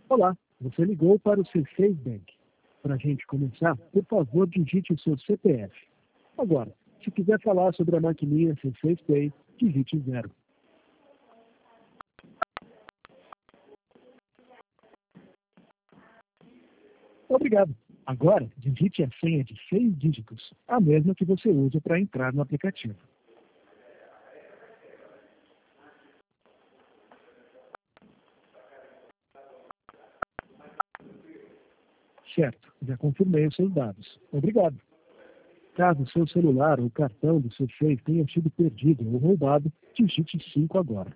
Olá, você ligou para o C6 Bank. Para a gente começar, por favor, digite o seu CPF. Agora, se quiser falar sobre a maquininha C6 Pay, digite 0. Obrigado. Agora, digite a senha de 6 dígitos, a mesma que você usa para entrar no aplicativo. Certo, já confirmei os seus dados. Obrigado. Caso seu celular ou cartão do C6 tenha sido perdido ou roubado, digite 5 agora.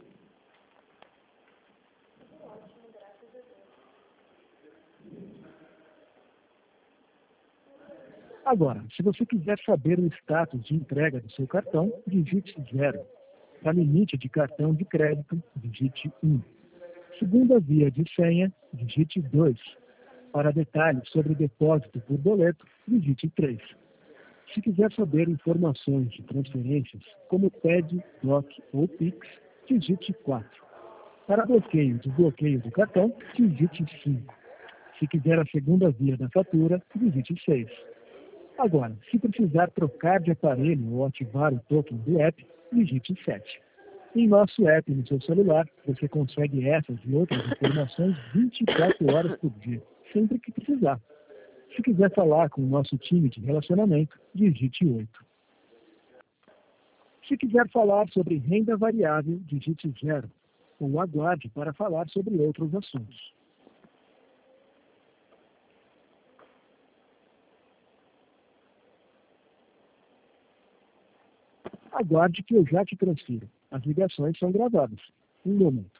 Agora, se você quiser saber o status de entrega do seu cartão, digite 0. Para limite de cartão de crédito, digite 1. Segunda via de senha, digite 2. Para detalhes sobre depósito por boleto, digite 3. Se quiser saber informações de transferências, como TED, DOC ou PIX, digite 4. Para bloqueio e desbloqueio do cartão, digite 5. Se quiser a segunda via da fatura, digite 6. Agora, se precisar trocar de aparelho ou ativar o token do app, digite 7. Em nosso app no seu celular, você consegue essas e outras informações 24 horas por dia, sempre que precisar. Se quiser falar com o nosso time de relacionamento, digite 8. Se quiser falar sobre renda variável, digite 0. Ou aguarde para falar sobre outros assuntos. Aguarde que eu já te transfiro. As ligações são gravadas. Um momento.